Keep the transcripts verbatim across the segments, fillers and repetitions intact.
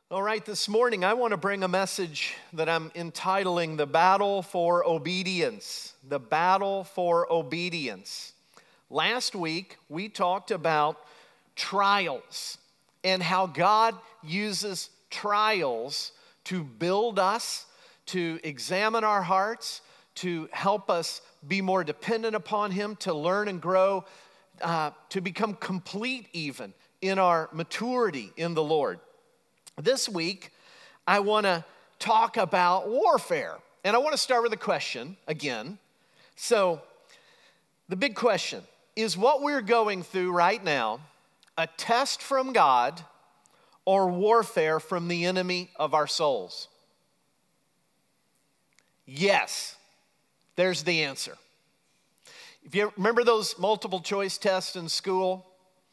All right, this morning I want to bring a message that I'm entitling The Battle for Obedience. The Battle for Obedience. Last week we talked about trials and how God uses trials to build us, to examine our hearts, to help us be more dependent upon Him, to learn and grow, uh, to become complete even in our maturity in the Lord. This week, I want to talk about warfare. And I want to start with a question again. So, the big question is, what we're going through right now a test from God or warfare from the enemy of our souls? Yes, there's the answer. If you remember those multiple choice tests in school,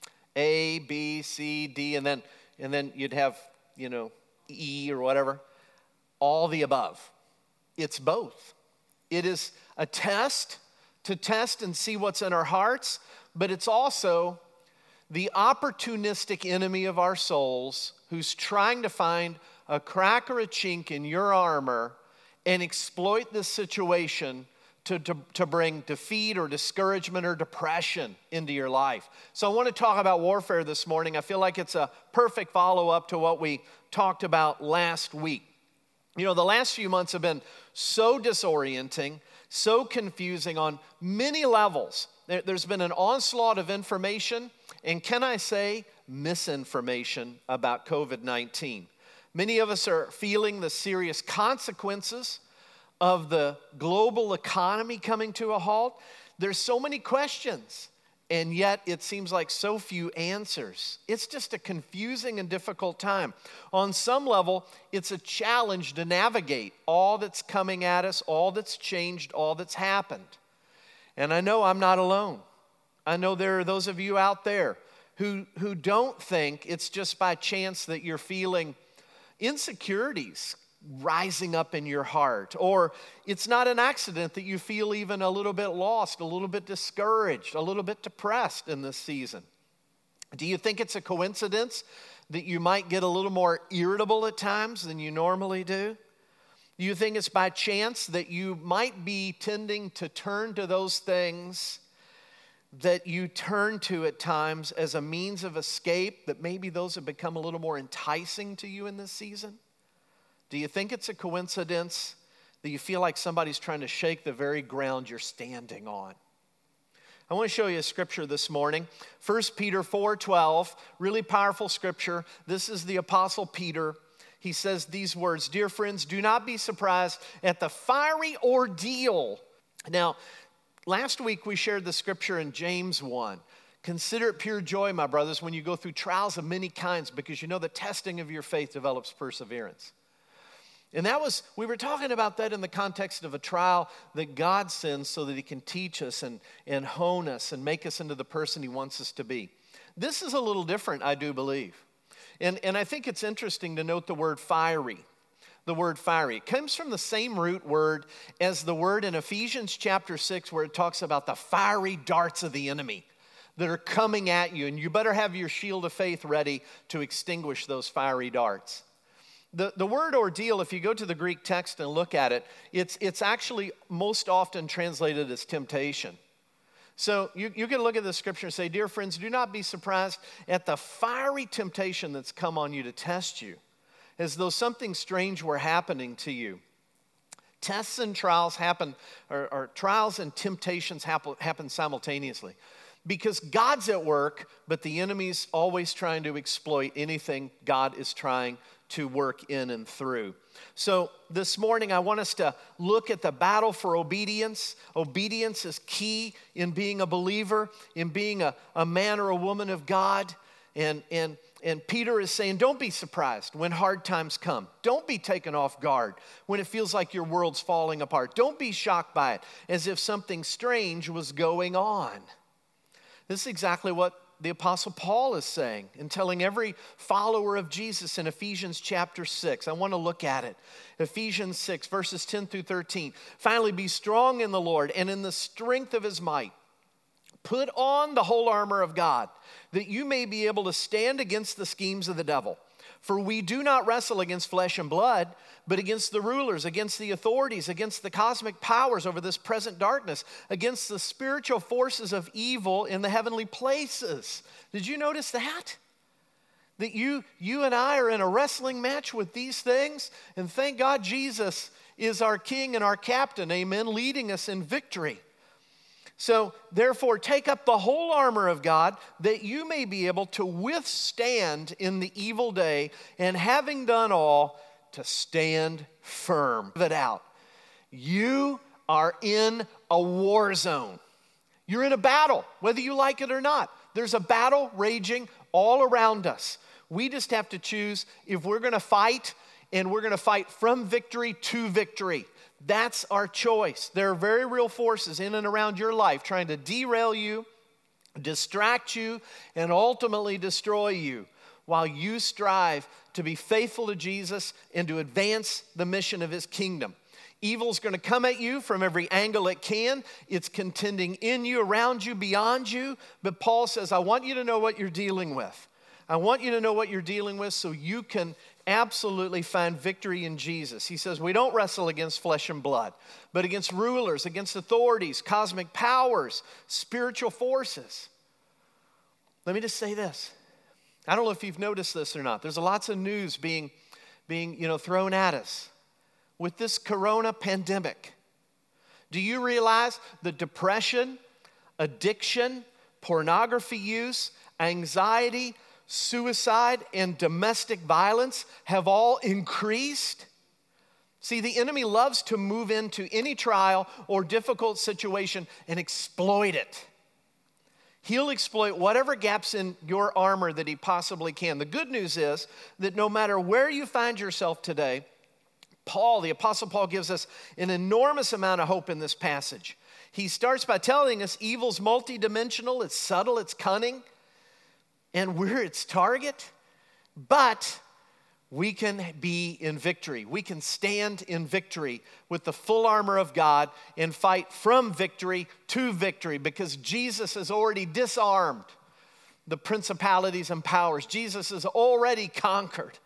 A, B, C, D, and then and then you'd have you know, E or whatever, all the above. It's both. It is a test to test and see what's in our hearts, but it's also the opportunistic enemy of our souls who's trying to find a crack or a chink in your armor and exploit this situation to, to, to bring defeat or discouragement or depression into your life. So I want to talk about warfare this morning. I feel like it's a perfect follow-up to what we talked about last week. You know, the last few months have been so disorienting, so confusing on many levels. There, there's been an onslaught of information, and can I say misinformation about covid nineteen. Many of us are feeling the serious consequences of the global economy coming to a halt. There's so many questions, and yet it seems like so few answers. It's just a confusing and difficult time. On some level, it's a challenge to navigate all that's coming at us, all that's changed, all that's happened. And I know I'm not alone. I know there are those of you out there who, who don't think it's just by chance that you're feeling insecurities rising up in your heart, or it's not an accident that you feel even a little bit lost, a little bit discouraged, a little bit depressed in this season. Do you think it's a coincidence that you might get a little more irritable at times than you normally do? Do you think it's by chance that you might be tending to turn to those things that you turn to at times as a means of escape, that maybe those have become a little more enticing to you in this season? Do you think it's a coincidence that you feel like somebody's trying to shake the very ground you're standing on? I want to show you a scripture this morning. First Peter four twelve, really powerful scripture. This is the Apostle Peter. He says these words, "Dear friends, do not be surprised at the fiery ordeal." Now, last week we shared the scripture in James one. "Consider it pure joy, my brothers, when you go through trials of many kinds, because you know the testing of your faith develops perseverance." And that was, we were talking about that in the context of a trial that God sends so that He can teach us and, and hone us and make us into the person He wants us to be. This is a little different, I do believe. And, and I think it's interesting to note the word fiery. The word fiery. It comes from the same root word as the word in Ephesians chapter six where it talks about the fiery darts of the enemy that are coming at you. And you better have your shield of faith ready to extinguish those fiery darts. The, the word ordeal, if you go to the Greek text and look at it, it's, it's actually most often translated as temptation. So you, you can look at the scripture and say, "Dear friends, do not be surprised at the fiery temptation that's come on you to test you, as though something strange were happening to you." Tests and trials happen, or, or trials and temptations happen, happen simultaneously. Because God's at work, but the enemy's always trying to exploit anything God is trying to work in and through. So this morning, I want us to look at the battle for obedience. Obedience is key in being a believer, in being a, a man or a woman of God. And, and, and Peter is saying, don't be surprised when hard times come. Don't be taken off guard when it feels like your world's falling apart. Don't be shocked by it as if something strange was going on. This is exactly what the Apostle Paul is saying and telling every follower of Jesus in Ephesians chapter six. I want to look at it. Ephesians six, verses ten through thirteen. "Finally, be strong in the Lord and in the strength of His might. Put on the whole armor of God, that you may be able to stand against the schemes of the devil. For we do not wrestle against flesh and blood, but against the rulers, against the authorities, against the cosmic powers over this present darkness, against the spiritual forces of evil in the heavenly places. Did you notice that? That you, you and I are in a wrestling match with these things? And thank God Jesus is our King and our captain, amen, leading us in victory. So, therefore, take up the whole armor of God, that you may be able to withstand in the evil day, and having done all, to stand firm. Live it out. You are in a war zone. You're in a battle, whether you like it or not. There's a battle raging all around us. We just have to choose if we're going to fight, and we're going to fight from victory to victory. That's our choice. There are very real forces in and around your life trying to derail you, distract you, and ultimately destroy you while you strive to be faithful to Jesus and to advance the mission of his kingdom. Evil's going to come at you from every angle it can. It's contending in you, around you, beyond you. But Paul says, I want you to know what you're dealing with. I want you to know what you're dealing with so you can absolutely find victory in Jesus. He says, we don't wrestle against flesh and blood, but against rulers, against authorities, cosmic powers, spiritual forces. Let me just say this. I don't know if you've noticed this or not. There's lots of news being, being you know, thrown at us with this corona pandemic. Do you realize that depression, addiction, pornography use, anxiety, suicide, and domestic violence have all increased? See, the enemy loves to move into any trial or difficult situation and exploit it. He'll exploit whatever gaps in your armor that he possibly can. The good news is that no matter where you find yourself today, Paul, the Apostle Paul, gives us an enormous amount of hope in this passage. He starts by telling us evil's multidimensional, it's subtle, it's cunning, and we're its target, but we can be in victory. We can stand in victory with the full armor of God and fight from victory to victory because Jesus has already disarmed the principalities and powers. Jesus has already conquered.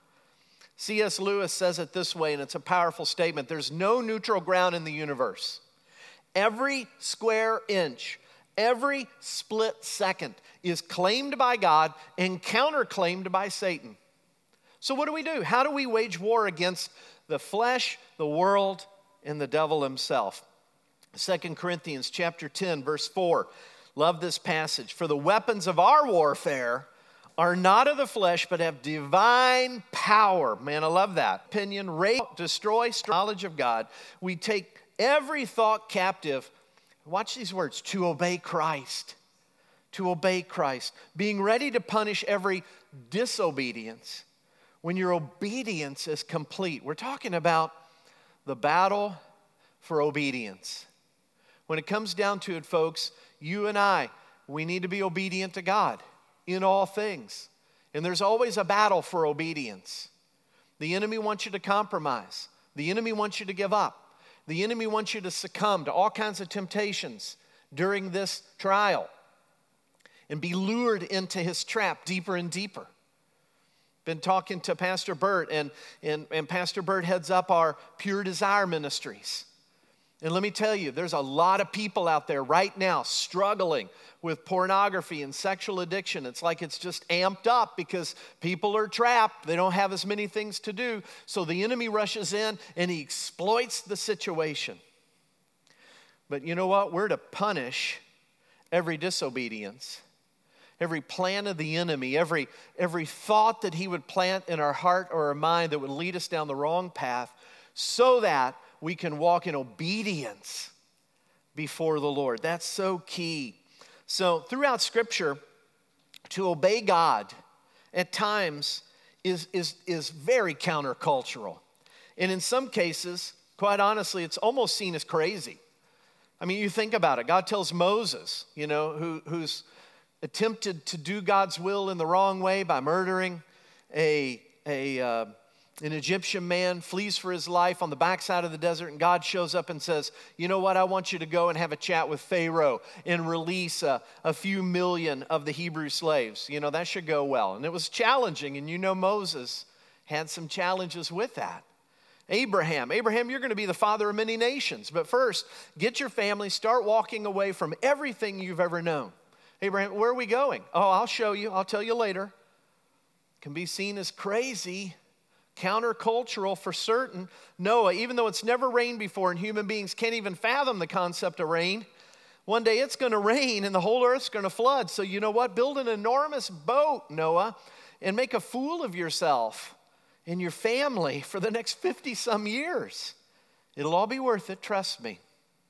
C S Lewis says it this way, and it's a powerful statement. There's no neutral ground in the universe. Every square inch, every split second is claimed by God and counterclaimed by Satan. So what do we do? How do we wage war against the flesh, the world, and the devil himself? Second Corinthians chapter ten, verse four. Love this passage. For the weapons of our warfare are not of the flesh, but have divine power. Man, I love that. Opinion, rape, destroy, knowledge of God. We take every thought captive. Watch these words, to obey Christ. To obey Christ. Being ready to punish every disobedience when your obedience is complete. We're talking about the battle for obedience. When it comes down to it, folks, you and I, we need to be obedient to God in all things. And there's always a battle for obedience. The enemy wants you to compromise. The enemy wants you to give up. The enemy wants you to succumb to all kinds of temptations during this trial and be lured into his trap deeper and deeper. Been talking to Pastor Bert, and, and, and Pastor Bert heads up our Pure Desire Ministries. And let me tell you, there's a lot of people out there right now struggling with pornography and sexual addiction. It's like it's just amped up because people are trapped. They don't have as many things to do. So the enemy rushes in and he exploits the situation. But you know what? We're to punish every disobedience, every plan of the enemy, every, every thought that he would plant in our heart or our mind that would lead us down the wrong path so that we can walk in obedience before the Lord. That's so key. So throughout Scripture, to obey God at times is, is, is very countercultural. And in some cases, quite honestly, it's almost seen as crazy. I mean, you think about it. God tells Moses, you know, who, who's attempted to do God's will in the wrong way by murdering a, a uh, an Egyptian man, flees for his life on the backside of the desert, and God shows up and says, you know what, I want you to go and have a chat with Pharaoh and release a, a few million of the Hebrew slaves. You know, that should go well. And it was challenging, and you know Moses, had some challenges with that. Abraham, Abraham, you're going to be the father of many nations. But first, get your family, start walking away from everything you've ever known. Abraham, where are we going? Oh, I'll show you. I'll tell you later. Can be seen as crazy, countercultural for certain. Noah, even though it's never rained before and human beings can't even fathom the concept of rain, one day it's going to rain and the whole earth's going to flood. So you know what? Build an enormous boat, Noah, and make a fool of yourself and your family for the next fifty some years. It'll all be worth it, trust me.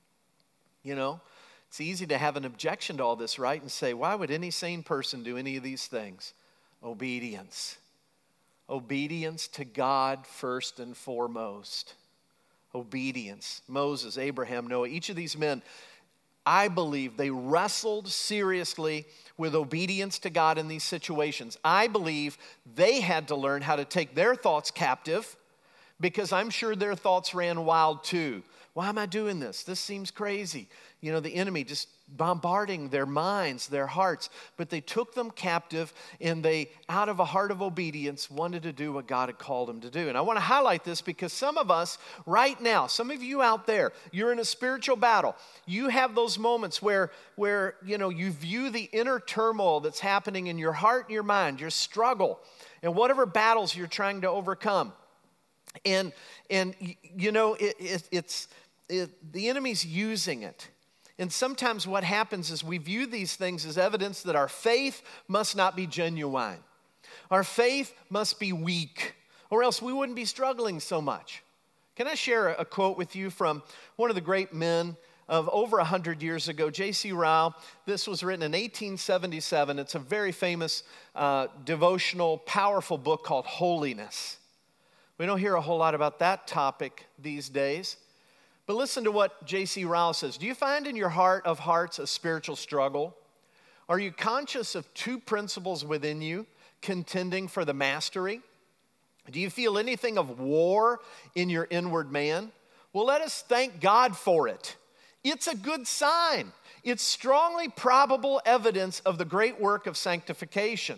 You know, it's easy to have an objection to all this, right? And say, why would any sane person do any of these things? Obedience. Obedience to God first and foremost. Obedience. Moses, Abraham, Noah, each of these men, I believe they wrestled seriously with obedience to God in these situations. I believe they had to learn how to take their thoughts captive, because I'm sure their thoughts ran wild too. Why am I doing this? This seems crazy. You know, the enemy just bombarding their minds, their hearts. But they took them captive, and they, out of a heart of obedience, wanted to do what God had called them to do. And I want to highlight this because some of us right now, some of you out there, you're in a spiritual battle. You have those moments where, where you know, you view the inner turmoil that's happening in your heart and your mind, your struggle, and whatever battles you're trying to overcome. And, and you know, it, it, it's it, the enemy's using it. And sometimes what happens is we view these things as evidence that our faith must not be genuine. Our faith must be weak, or else we wouldn't be struggling so much. Can I share a quote with you from one of the great men of over one hundred years ago, J C Ryle? This was written in eighteen seventy-seven. It's a very famous uh, devotional, powerful book called Holiness. We don't hear a whole lot about that topic these days. But listen to what J C Ryle says. Do you find in your heart of hearts a spiritual struggle? Are you conscious of two principles within you contending for the mastery? Do you feel anything of war in your inward man? Well, let us thank God for it. It's a good sign. It's strongly probable evidence of the great work of sanctification.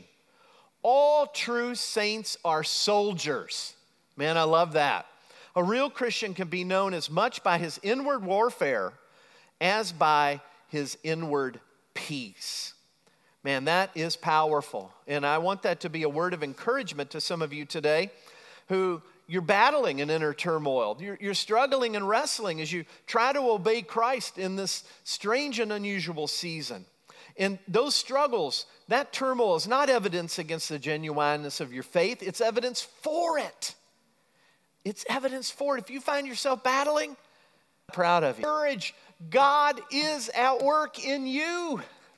All true saints are soldiers. Man, I love that. A real Christian can be known as much by his inward warfare as by his inward peace. Man, that is powerful. And I want that to be a word of encouragement to some of you today who you're battling an inner turmoil. You're, you're struggling and wrestling as you try to obey Christ in this strange and unusual season. And those struggles, that turmoil is not evidence against the genuineness of your faith. It's evidence for it. It's evidence for it. If you find yourself battling, I'm proud of you. Courage. God is at work in you.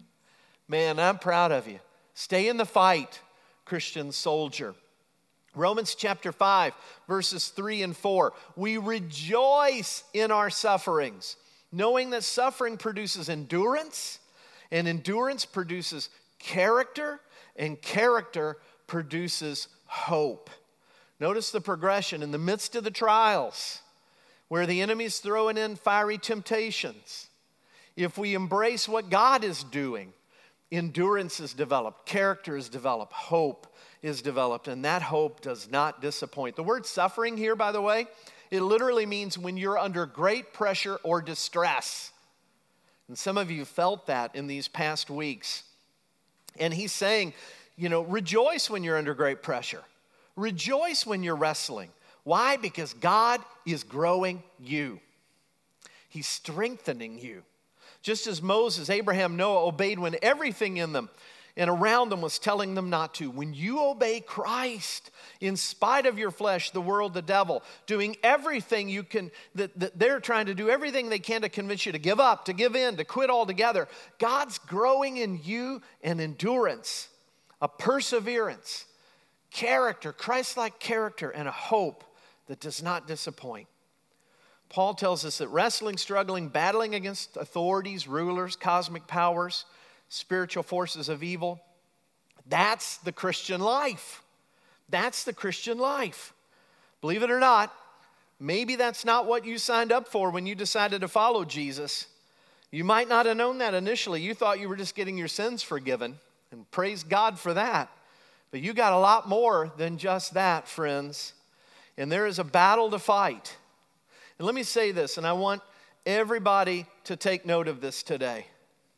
Man, I'm proud of you. Stay in the fight, Christian soldier. Romans chapter five, verses three and four. We rejoice in our sufferings, knowing that suffering produces endurance, and endurance produces character, and character produces hope. Notice the progression in the midst of the trials, where the enemy's throwing in fiery temptations. If we embrace what God is doing, endurance is developed, character is developed, hope is developed, and that hope does not disappoint. The word suffering here, by the way, it literally means when you're under great pressure or distress. And some of you felt that in these past weeks. And he's saying, you know, rejoice when you're under great pressure. Rejoice when you're wrestling. Why? Because God is growing you. He's strengthening you. Just as Moses, Abraham, Noah obeyed when everything in them and around them was telling them not to. When you obey Christ, in spite of your flesh, the world, the devil, doing everything you can, that, that they're trying to do everything they can to convince you to give up, to give in, to quit altogether. God's growing in you an endurance, a perseverance, character, Christ-like character, and a hope that does not disappoint. Paul tells us that wrestling, struggling, battling against authorities, rulers, cosmic powers, spiritual forces of evil, that's the Christian life. That's the Christian life. Believe it or not, maybe that's not what you signed up for when you decided to follow Jesus. You might not have known that initially. You thought you were just getting your sins forgiven, and praise God for that. But you got a lot more than just that, friends. And there is a battle to fight. And let me say this, and I want everybody to take note of this today.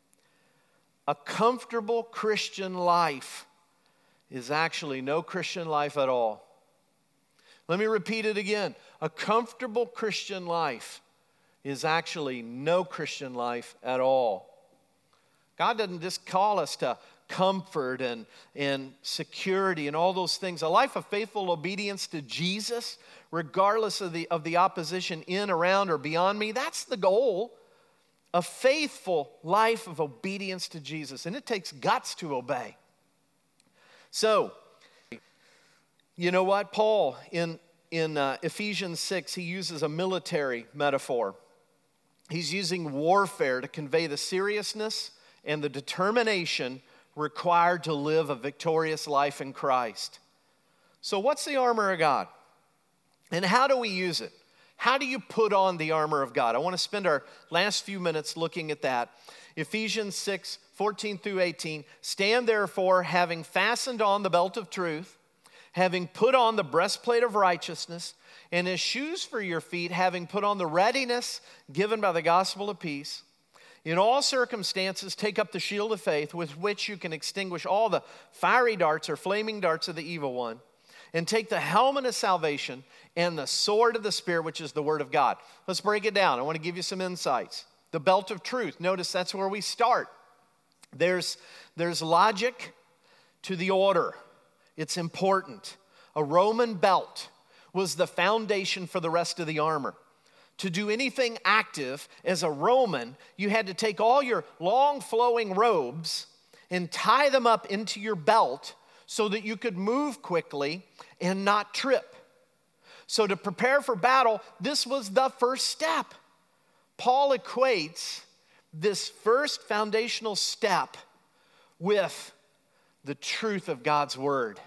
A comfortable Christian life is actually no Christian life at all. Let me repeat it again. A comfortable Christian life is actually no Christian life at all. God doesn't just call us to comfort and, and security and all those things. A life of faithful obedience to Jesus, regardless of the, of the opposition in, around, or beyond me, that's the goal. A faithful life of obedience to Jesus. And it takes guts to obey. So, you know what? Paul, in, in uh, Ephesians six, he uses a military metaphor. He's using warfare to convey the seriousness and the determination required to live a victorious life in Christ. So what's the armor of God? And how do we use it? How do you put on the armor of God? I want to spend our last few minutes looking at that. Ephesians six, fourteen through eighteen. Stand therefore, having fastened on the belt of truth, having put on the breastplate of righteousness, and as shoes for your feet, having put on the readiness given by the gospel of peace. In all circumstances, take up the shield of faith with which you can extinguish all the fiery darts or flaming darts of the evil one. And take the helmet of salvation and the sword of the Spirit, which is the word of God. Let's break it down. I want to give you some insights. The belt of truth. Notice that's where we start. There's, there's logic to the order. It's important. A Roman belt was the foundation for the rest of the armor. To do anything active as a Roman, you had to take all your long flowing robes and tie them up into your belt so that you could move quickly and not trip. So to prepare for battle, this was the first step. Paul equates this first foundational step with the truth of God's word.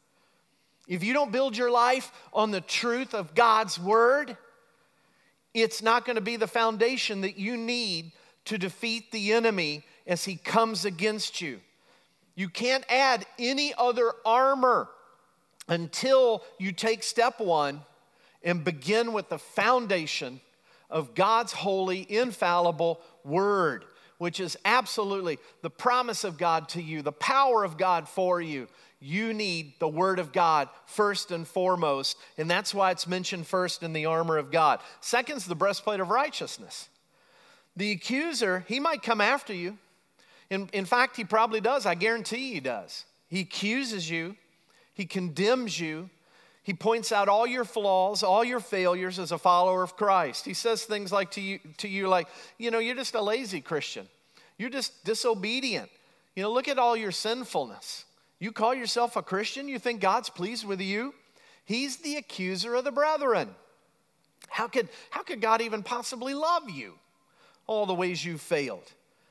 If you don't build your life on the truth of God's word, it's not going to be the foundation that you need to defeat the enemy as he comes against you. You can't add any other armor until you take step one and begin with the foundation of God's holy, infallible word, which is absolutely the promise of God to you, the power of God for you. You need the word of God first and foremost, and that's why it's mentioned first in the armor of God. Second is the breastplate of righteousness. The accuser, he might come after you. In, in fact, he probably does. I guarantee he does. He accuses you. He condemns you. He points out all your flaws, all your failures as a follower of Christ. He says things like to you, to you like, you know, you're just a lazy Christian. You're just disobedient. You know, look at all your sinfulness. You call yourself a Christian? You think God's pleased with you? He's the accuser of the brethren. How could, how could God even possibly love you? All the ways you failed.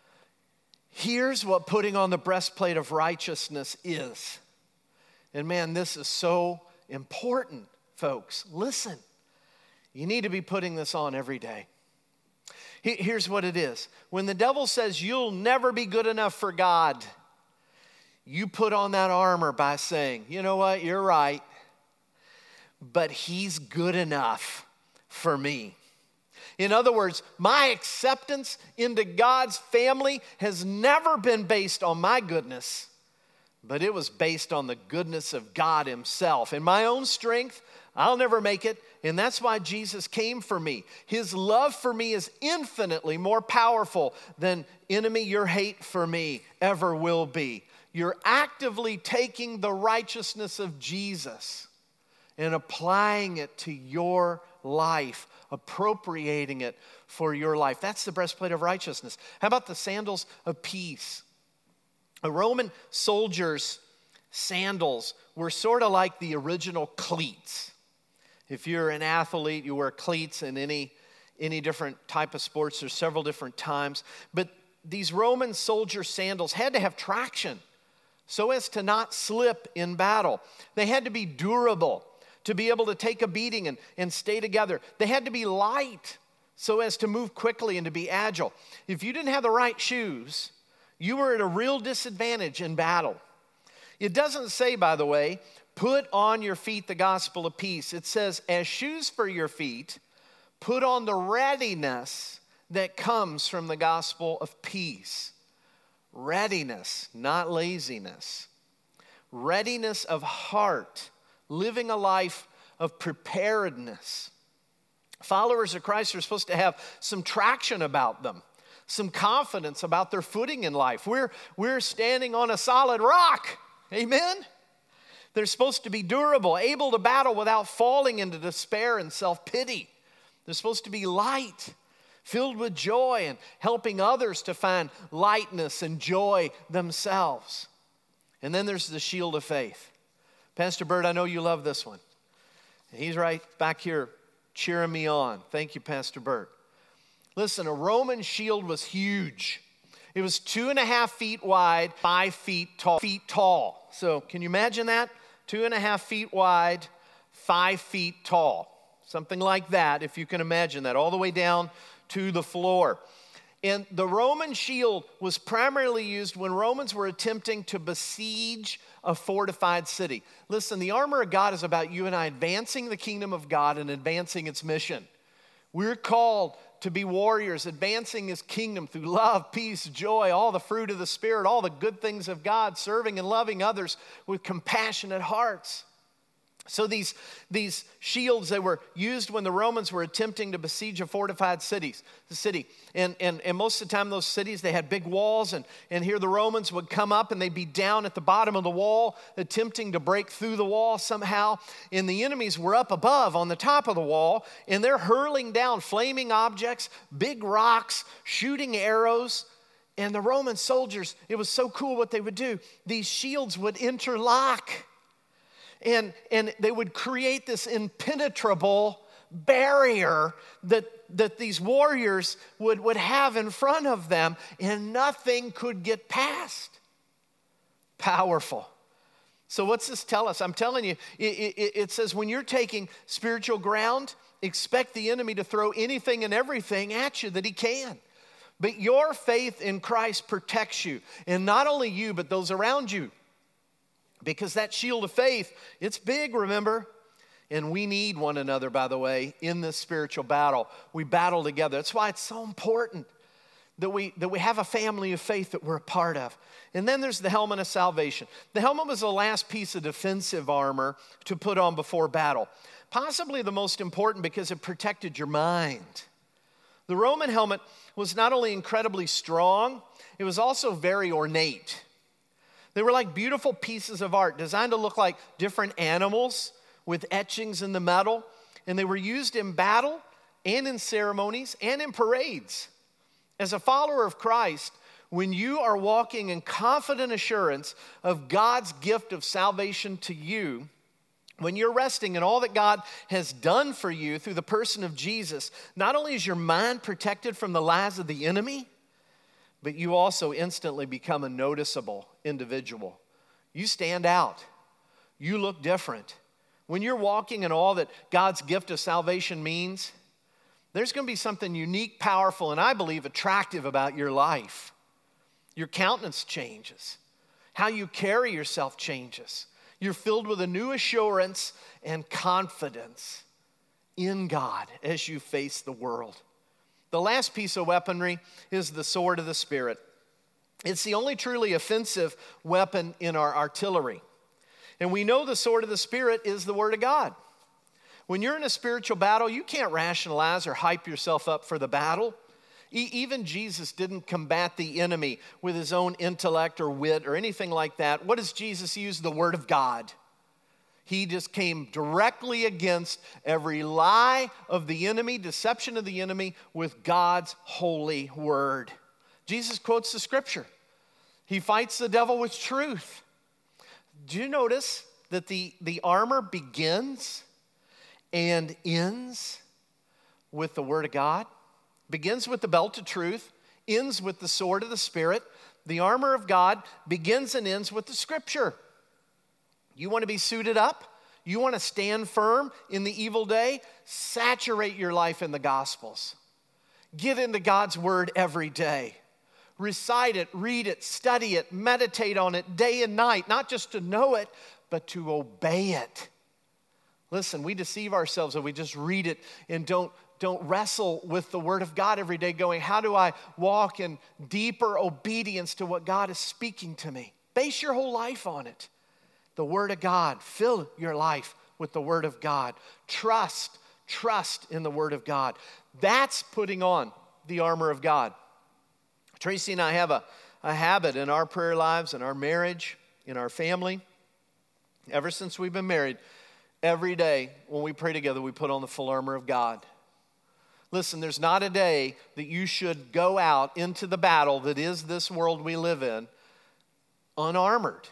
Here's what putting on the breastplate of righteousness is. And man, this is so important, folks. Listen, you need to be putting this on every day. Here's what it is. When the devil says you'll never be good enough for God, you put on that armor by saying, you know what, you're right, but he's good enough for me. In other words, my acceptance into God's family has never been based on my goodness, but it was based on the goodness of God himself. In my own strength, I'll never make it, and that's why Jesus came for me. His love for me is infinitely more powerful than, enemy, your hate for me ever will be. You're actively taking the righteousness of Jesus and applying it to your life, appropriating it for your life. That's the breastplate of righteousness. How about the sandals of peace? A Roman soldier's sandals were sort of like the original cleats. If you're an athlete, you wear cleats in any, any different type of sports. There's several different times. But these Roman soldier sandals had to have traction so as to not slip in battle. They had to be durable to be able to take a beating and, and stay together. They had to be light so as to move quickly and to be agile. If you didn't have the right shoes, you were at a real disadvantage in battle. It doesn't say, by the way, put on your feet the gospel of peace. It says, as shoes for your feet, put on the readiness that comes from the gospel of peace. Readiness, not laziness. Readiness of heart, living a life of preparedness. Followers of Christ are supposed to have some traction about them, some confidence about their footing in life. We're, we're standing on a solid rock. Amen? They're supposed to be durable, able to battle without falling into despair and self-pity. They're supposed to be light, filled with joy, and helping others to find lightness and joy themselves. And then there's the shield of faith. Pastor Bert, I know you love this one. He's right back here cheering me on. Thank you, Pastor Bert. Listen, a Roman shield was huge. It was two and a half feet wide, five feet tall. Feet tall. So can you imagine that? Two and a half feet wide, five feet tall. Something like that, if you can imagine that, all the way down to the floor. And the Roman shield was primarily used when Romans were attempting to besiege a fortified city. Listen, the armor of God is about you and I advancing the kingdom of God and advancing its mission. We're called to be warriors, advancing his kingdom through love, peace, joy, all the fruit of the Spirit, all the good things of God, serving and loving others with compassionate hearts. So these, these shields, they were used when the Romans were attempting to besiege a fortified cities, the city. And, and, and most of the time, those cities, they had big walls. And, and here the Romans would come up and they'd be down at the bottom of the wall, attempting to break through the wall somehow. And the enemies were up above on the top of the wall. And they're hurling down flaming objects, big rocks, shooting arrows. And the Roman soldiers, it was so cool what they would do. These shields would interlock. And, and they would create this impenetrable barrier that, that these warriors would, would have in front of them, and nothing could get past. Powerful. So what's this tell us? I'm telling you, it, it, it says when you're taking spiritual ground, expect the enemy to throw anything and everything at you that he can. But your faith in Christ protects you, and not only you, but those around you. Because that shield of faith, it's big, remember? And we need one another, by the way, in this spiritual battle. We battle together. That's why it's so important that we, that we have a family of faith that we're a part of. And then there's the helmet of salvation. The helmet was the last piece of defensive armor to put on before battle. Possibly the most important because it protected your mind. The Roman helmet was not only incredibly strong, it was also very ornate. They were like beautiful pieces of art designed to look like different animals with etchings in the metal. And they were used in battle and in ceremonies and in parades. As a follower of Christ, when you are walking in confident assurance of God's gift of salvation to you, when you're resting in all that God has done for you through the person of Jesus, not only is your mind protected from the lies of the enemy, but you also instantly become a noticeable individual. You stand out. You look different. When you're walking in all that God's gift of salvation means, there's going to be something unique, powerful, and I believe attractive about your life. Your countenance changes. How you carry yourself changes. You're filled with a new assurance and confidence in God as you face the world. The last piece of weaponry is the sword of the Spirit. It's the only truly offensive weapon in our artillery. And we know the sword of the Spirit is the Word of God. When you're in a spiritual battle, you can't rationalize or hype yourself up for the battle. E- even Jesus didn't combat the enemy with his own intellect or wit or anything like that. What does Jesus use? The Word of God. He just came directly against every lie of the enemy, deception of the enemy, with God's holy word. Jesus quotes the scripture. He fights the devil with truth. Do you notice that the, the armor begins and ends with the word of God? Begins with the belt of truth, ends with the sword of the Spirit. The armor of God begins and ends with the scripture. You want to be suited up? You want to stand firm in the evil day? Saturate your life in the Gospels. Get into God's word every day. recite it, read it, study it, meditate on it day and night, not just to know it, but to obey it. Listen, we deceive ourselves if we just read it and don't, don't wrestle with the Word of God every day going, how do I walk in deeper obedience to what God is speaking to me? Base your whole life on it. The Word of God. Fill your life with the Word of God. Trust, trust in the Word of God. That's putting on the armor of God. Tracy and I have a, a habit in our prayer lives, in our marriage, in our family. Ever since we've been married, every day when we pray together, we put on the full armor of God. Listen, there's not a day that you should go out into the battle that is this world we live in unarmored,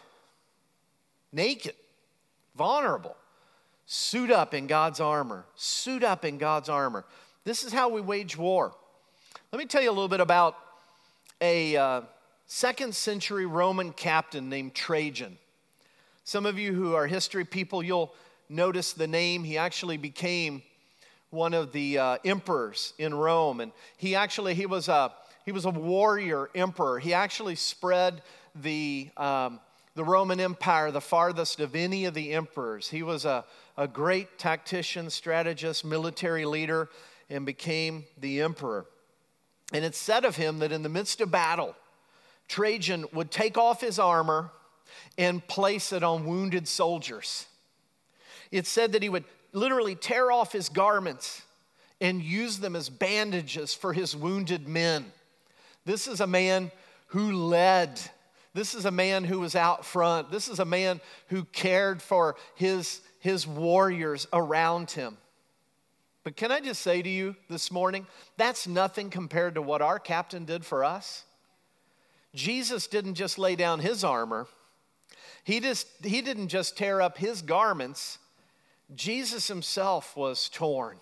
naked, vulnerable. Suit up in God's armor. Suit up in God's armor. This is how we wage war. Let me tell you a little bit about a uh, second century Roman captain named Trajan. Some of you who are history people, you'll notice the name. He actually became one of the uh, emperors in Rome, and he actually he was a he was a warrior emperor. He actually spread the um, the Roman Empire the farthest of any of the emperors. He was a, a great tactician, strategist, military leader, and became the emperor. And it's said of him that in the midst of battle, Trajan would take off his armor and place it on wounded soldiers. It's said that he would literally tear off his garments and use them as bandages for his wounded men. This is a man who led. This is a man who was out front. This is a man who cared for his, his warriors around him. But can I just say to you this morning, that's nothing compared to what our captain did for us. Jesus didn't just lay down his armor. He just he didn't just tear up his garments. Jesus himself was torn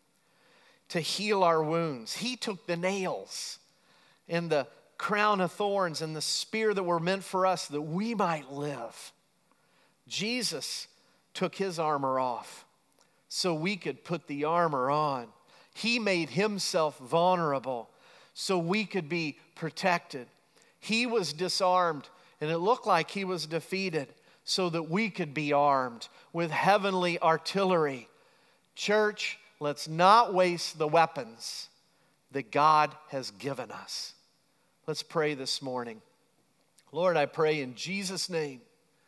to heal our wounds. He took the nails and the crown of thorns and the spear that were meant for us that we might live. Jesus took his armor off so we could put the armor on. He made himself vulnerable so we could be protected. He was disarmed, and it looked like he was defeated so that we could be armed with heavenly artillery. Church, let's not waste the weapons that God has given us. Let's pray this morning. Lord, I pray in Jesus' name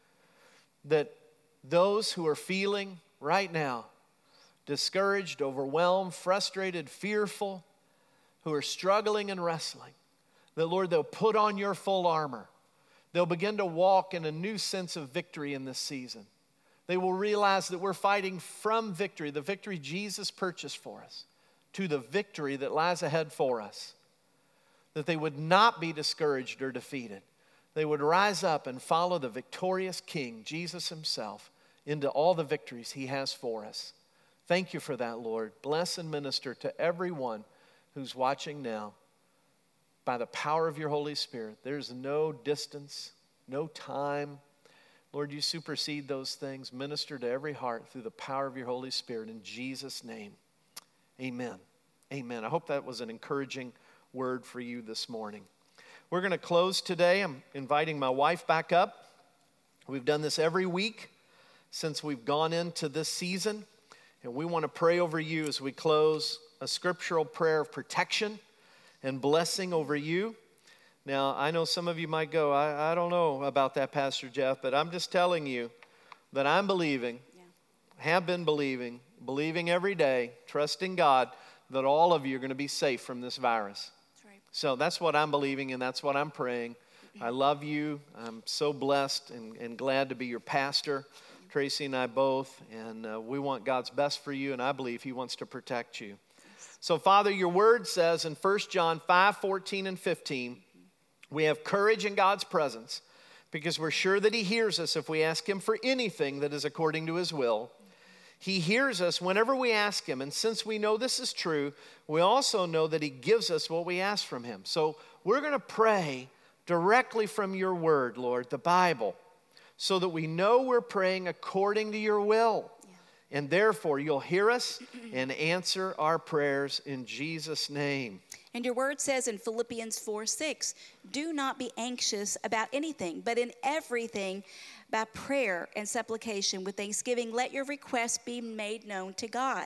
that those who are feeling right now discouraged, overwhelmed, frustrated, fearful, who are struggling and wrestling, that, Lord, they'll put on your full armor. They'll begin to walk in a new sense of victory in this season. They will realize that we're fighting from victory, the victory Jesus purchased for us, to the victory that lies ahead for us. That they would not be discouraged or defeated. They would rise up and follow the victorious King, Jesus himself, into all the victories he has for us. Thank you for that, Lord. Bless and minister to everyone who's watching now. By the power of your Holy Spirit, there's no distance, no time. Lord, you supersede those things. Minister to every heart through the power of your Holy Spirit. In Jesus' name, amen. Amen. I hope that was an encouraging word for you this morning. We're going to close today. I'm inviting my wife back up. We've done this every week since we've gone into this season. And we want to pray over you as we close, a scriptural prayer of protection and blessing over you. Now, I know some of you might go, I, I don't know about that, Pastor Jeff, but I'm just telling you that I'm believing, yeah. have been believing, believing every day, trusting God that all of you are going to be safe from this virus. That's right. So that's what I'm believing, and that's what I'm praying. I love you. I'm so blessed and, and glad to be your pastor. Tracy and I both, and uh, we want God's best for you, and I believe he wants to protect you. So, Father, your word says in First John five, fourteen, and fifteen, we have courage in God's presence because we're sure that he hears us if we ask him for anything that is according to his will. He hears us whenever we ask him, and since we know this is true, we also know that he gives us what we ask from him. So we're going to pray directly from your word, Lord, the Bible, so that we know we're praying according to your will. And therefore, you'll hear us and answer our prayers in Jesus' name. And your word says in Philippians four six, do not be anxious about anything, but in everything, by prayer and supplication with thanksgiving, let your requests be made known to God.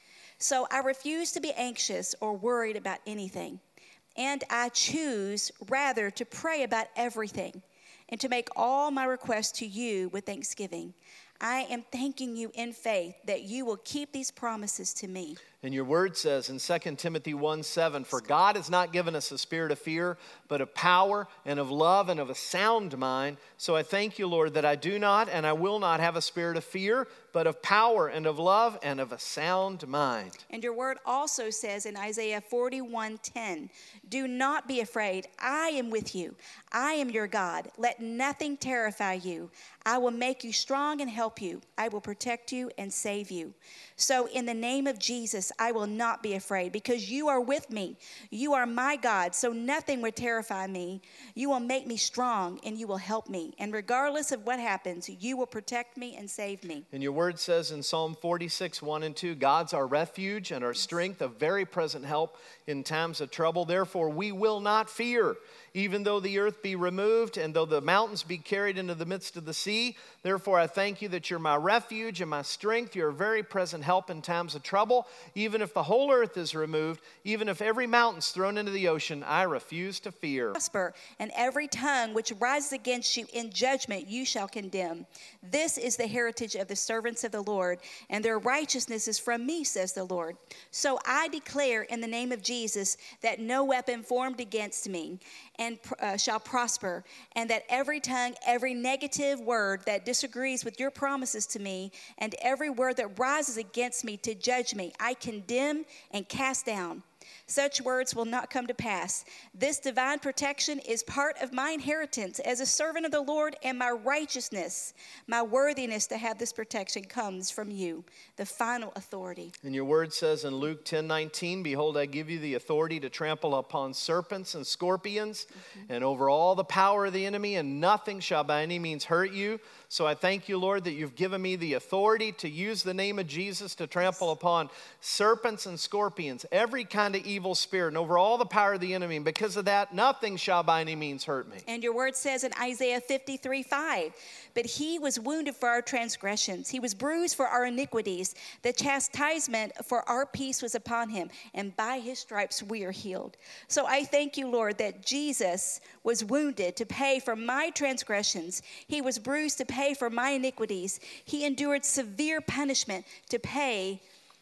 So I refuse to be anxious or worried about anything. And I choose rather to pray about everything and to make all my requests to you with thanksgiving. I am thanking you in faith that you will keep these promises to me. And your word says in Second Timothy one seven, for God has not given us a spirit of fear, but of power and of love and of a sound mind. So I thank you, Lord, that I do not and I will not have a spirit of fear, but of power and of love and of a sound mind. And your word also says in Isaiah forty-one ten, do not be afraid. I am with you. I am your God. Let nothing terrify you. I will make you strong and help you. I will protect you and save you. So in the name of Jesus, I will not be afraid because you are with me. You are my God, so nothing would terrify me. You will make me strong and you will help me. And regardless of what happens, you will protect me and save me. And your word says in Psalm forty-six one and two, God's our refuge and our strength, a very present help in times of trouble. Therefore, we will not fear, even though the earth be removed and though the mountains be carried into the midst of the sea. Therefore, I thank you that you're my refuge and my strength. You're a very present help in times of trouble. Even if the whole earth is removed, even if every mountain's thrown into the ocean, I refuse to fear. Prosper, and every tongue which rises against you in judgment you shall condemn. This is the heritage of the servants of the Lord, and their righteousness is from me, says the Lord. So I declare in the name of Jesus that no weapon formed against me and uh, shall prosper, and that every tongue, every negative word that disagrees with your promises to me, and every word that rises against me to judge me, I condemn and cast down. Such words will not come to pass. This divine protection is part of my inheritance as a servant of the Lord, and my righteousness, my worthiness to have this protection comes from you, the final authority. And your word says in Luke ten nineteen, behold, I give you the authority to trample upon serpents and scorpions mm-hmm. and over all the power of the enemy, and nothing shall by any means hurt you. So I thank you, Lord, that you've given me the authority to use the name of Jesus to trample upon serpents and scorpions, every kind of evil spirit, and over all the power of the enemy. And because of that, nothing shall by any means hurt me. And your word says in Isaiah fifty-three five, but he was wounded for our transgressions. He was bruised for our iniquities. The chastisement for our peace was upon him, and by his stripes we are healed. So I thank you, Lord, that Jesus was wounded to pay for my transgressions. He was bruised to pay for my iniquities. He endured severe punishment to pay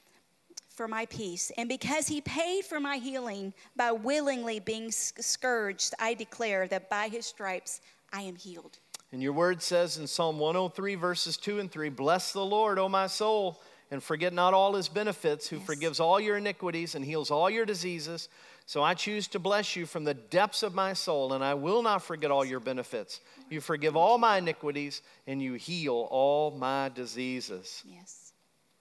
for my peace. And because he paid for my healing by willingly being scourged, I declare that by his stripes I am healed. And your word says in Psalm one oh three, verses two and three, bless the Lord, O my soul, and forget not all his benefits, who yes. forgives all your iniquities and heals all your diseases. So I choose to bless you from the depths of my soul, and I will not forget all your benefits. You forgive all my iniquities, and you heal all my diseases. Yes.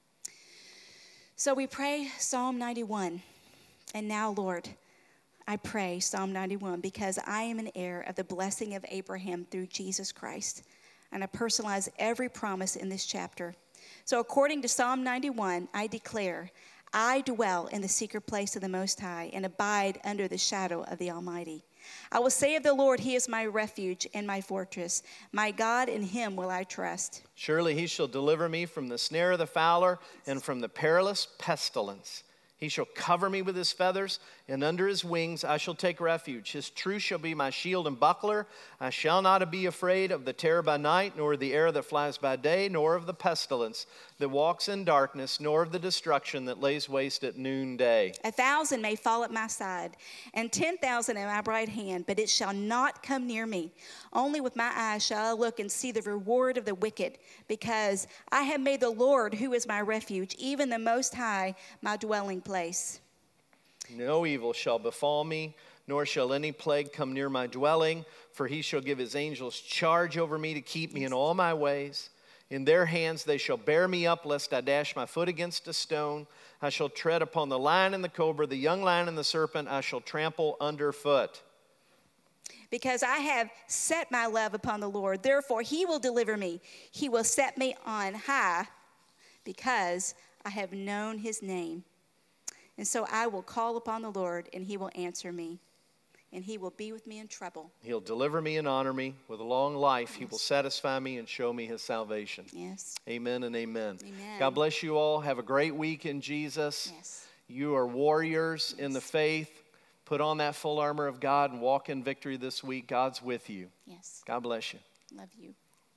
So we pray Psalm ninety-one. And now, Lord, I pray Psalm ninety-one because I am an heir of the blessing of Abraham through Jesus Christ. And I personalize every promise in this chapter. So according to Psalm ninety-one, I declare, I dwell in the secret place of the Most High and abide under the shadow of the Almighty. I will say of the Lord, he is my refuge and my fortress. My God, in him will I trust. Surely he shall deliver me from the snare of the fowler and from the perilous pestilence. He shall cover me with his feathers, and under his wings I shall take refuge. His truth shall be my shield and buckler. I shall not be afraid of the terror by night, nor of the arrow that flies by day, nor of the pestilence that walks in darkness, nor of the destruction that lays waste at noonday. A thousand may fall at my side, and ten thousand at my right hand, but it shall not come near me. Only with my eyes shall I look and see the reward of the wicked, because I have made the Lord, who is my refuge, even the Most High, my dwelling place. No evil shall befall me, nor shall any plague come near my dwelling, for he shall give his angels charge over me to keep me in all my ways. In their hands they shall bear me up, lest I dash my foot against a stone. I shall tread upon the lion and the cobra, the young lion and the serpent I shall trample underfoot. Because I have set my love upon the Lord, therefore he will deliver me. He will set me on high, because I have known his name. And so I will call upon the Lord, and he will answer me, and he will be with me in trouble. He'll deliver me and honor me with a long life. Yes. He will satisfy me and show me his salvation. Yes. Amen and amen. Amen. God bless you all. Have a great week in Jesus. Yes. You are warriors Yes. in the faith. Put on that full armor of God and walk in victory this week. God's with you. Yes. God bless you. Love you.